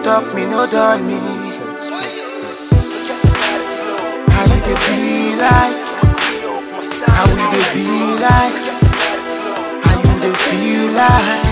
stop me, no dull me. How you dey be like? How we dey be like? How you dey feel like?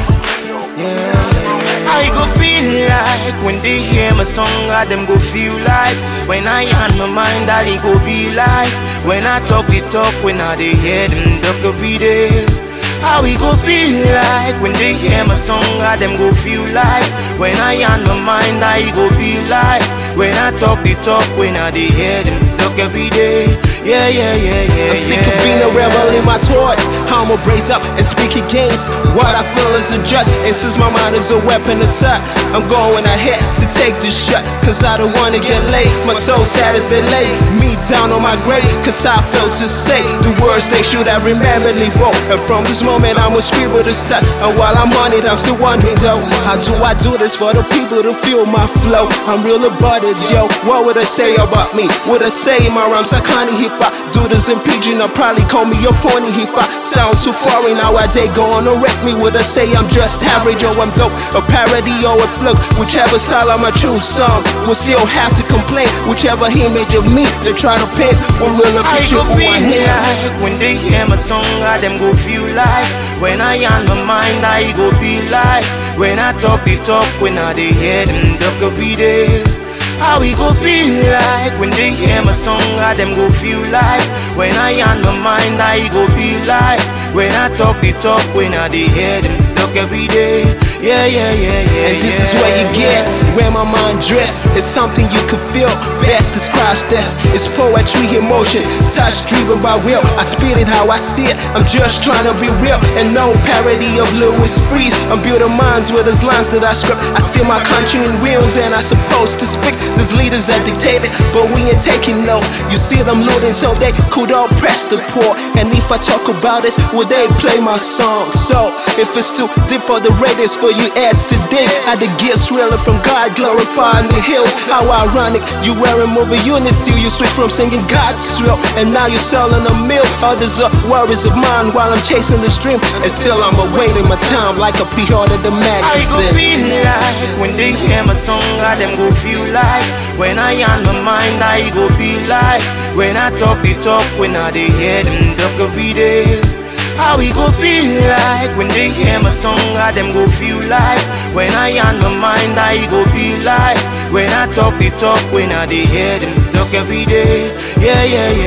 Yeah. I go be like when they hear my song, I them go feel like. When I on my mind, I go be like. When I talk the talk, when I they hear them talk every day. How we go be like when they hear my song, I them go feel like. When I on my mind, I go be like. When I talk the talk, when I they hear them talk every day. Yeah. I'm sick of being a rebel in my thoughts. I'ma brace up and speak against what I feel is unjust. And since my mind is a weapon aside, I'm going ahead to take this shot, cause I don't wanna get late. My soul sad as they lay me down on my grave, cause I failed to say the words they should have remembered me for. And from this moment I'ma scribble this stuff. And while I'm on it, I'm still wondering though, how do I do this for the people to feel my flow? I'm real about it, yo. What would I say about me? Would I say my rhymes are kinda if I do this in pidgin? I'll probably call me a phony if I sound too foreign. Nowadays go on and wreck me. Would I say I'm just average or I'm dope? A parody or a fluke, whichever style I'ma choose. Some will still have to complain, whichever image of me they try to paint will really picture who I am. Like when they hear my song, I them go feel like. When I on my mind, I go be like. When I talk the talk, when I they hear them talk every day. How we go be like when they hear my song, I them go feel like. When I on my mind, I go be like. When I talk the talk, when I they hear them talk every day. Yeah. And this is where you get where my mind drifts. It's something you could feel. Best describes this. It's poetry in motion, touch driven by will. I spit it how I see it. I'm just trying to be real and no parody of Louis Freeze. I'm building minds with his lines that I script. I see my country in wheels and I supposed to speak. These leaders are dictated, but we ain't taking no. You see them looting so they could oppress the poor. And if I talk about this, would they play my song? So if it's too deep for the radius for you ads to dig, I the gifts reeling from God, glorifying the hills. How ironic, you wearing movie units, still you switch from singing God's real, and now you're selling a meal. Others are worries of mine while I'm chasing the stream, and still I'm awaiting my time like a pre-order the magazine. I go be like when they hear my song, I them go feel like. When I on my mind, I go be like. When I talk the talk, when I they hear them talk every day. How we go be like when they hear my song, I them go feel like. When I on my mind, I go be like. When I talk the talk, when I they hear them talk every day. Yeah.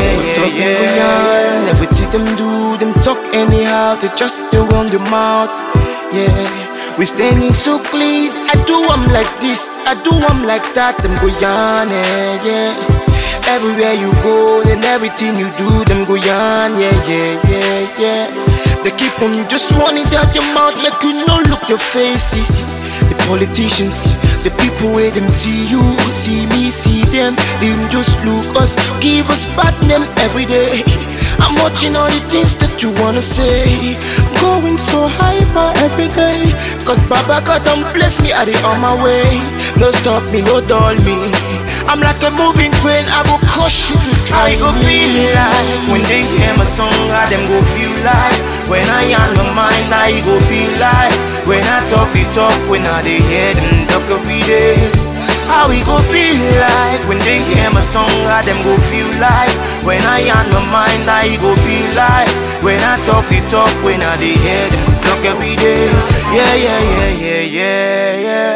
Everything them do, them talk anyhow, they just they run the mouth. Yeah, we standing so clean. I do I'm like this, I do I'm like that. Them go yarn, yeah. Everywhere you go and everything you do, them go yarn, yeah. They keep on just running out your mouth, make you no look your faces. The politicians, the people where them see you, see me, see them. They just look us, give us bad name every day. I'm watching all the things that you wanna say. I'm going so hyper every day, cause Baba God don't bless me, I dey on my way. No stop me, no dull me. I'm like a moving train, I go crush you if you try. I go be like when they hear my song, I them go feel like. When I on my mind, I go be like. When I talk the talk, when I they hear them talk every day. How we go be like when they hear my song, I them go feel like. When I on my mind, I go be like. When I talk the talk, when I they hear them talk every day. Yeah.